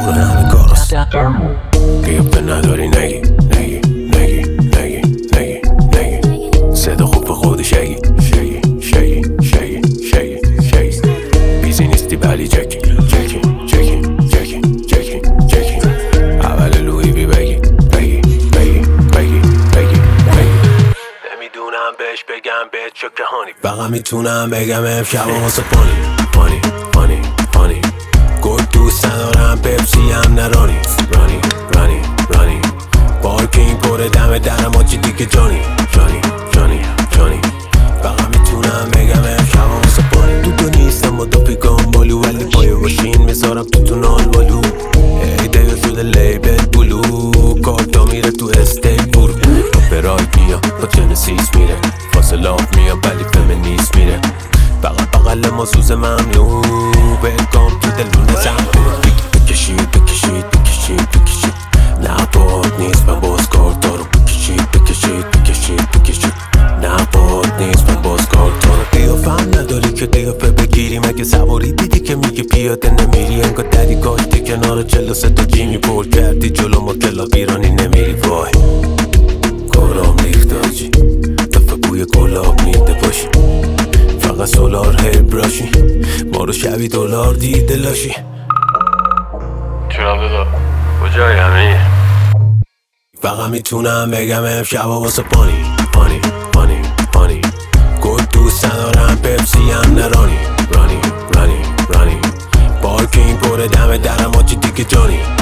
به همه کاراست قیافه نداری نگی نگی نگی نگی نگی نگی صدا خوب به خودی شگی شگی شگی شگی شگی شگی بیزی نیستی ولی جکی جکی جکی جکی جکی جکی اول لوی بی بگی بگی بگی بگی بگی بگی نمیدونم بهش بگم بهت چه کهانی فقط میتونم بگم امشب واسه پانی پانی پانی پانی گرد دوست ندارم پپسی هم نرانی رانی رانی رانی پارکینگ پر دم درم آجی دیگه جانی جانی جانی جانی فقط میتونم بگم امشب واسه پانی تو نیستم و دو پیکان بالو ولی پای باشین میذارم تو نال بالو ایده شده لیبل بلو کارتا میره تو استیک برو کاپرایت میاد با جنسیس میره فاصلات میاد ولی فمینیست میره فقط بغل ما سوز ممنوع ویلکام تو دلونه زنبور بکشید بکشید بکشید بکشید نه باد نیست من باز کارتا رو بکشید بکشید بکشید بکشید نه باد نیست من باز کارتا رو قیافم نداری که قیافه بگیری مگه سواری دیدی که میگه پیاده نمیری انگار دری کاشتی کنار 43 تا جیمی پر کردی جلو ما کلاب ایرانی نمیری وای کارام ریخت آجی دفعه بوی گلاب میده باشی فقط سولار هیر براشی ما رو شبی دلار دیده لاشی جونم دادا کجایی همه فقط میتونم بگم امشب واسه پانی پانی پانی پانی گرد دوست ندارم پپسی هم نرانی رانی رانی رانی پارکینگ پر دم درم آجی دیگه جانی